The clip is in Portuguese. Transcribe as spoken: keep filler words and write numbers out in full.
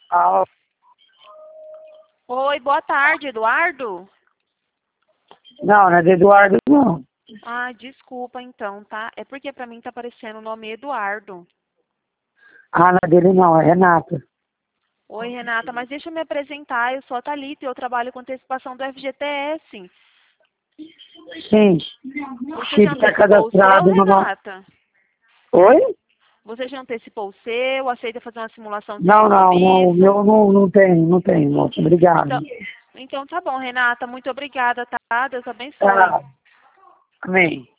Ah, Oi, boa tarde, Eduardo. não, não é de Eduardo, não. Ah, desculpa então, tá? É porque pra mim tá aparecendo o nome Eduardo. Ah, não é dele não, é Renata. Oi, Renata, mas deixa eu me apresentar. Eu sou a Thalita e eu trabalho com antecipação do F G T S. Sim. Você já Chip tá antecipou o seu, cadastrado no nosso... Renata? Oi? Você já antecipou o seu? Aceita fazer uma simulação de Não, não, não, o compromisso? meu não, não tem, não tem, moço. Obrigado. Então, então tá bom, Renata. Muito obrigada, tá? Deus abençoe. Tá. Amém.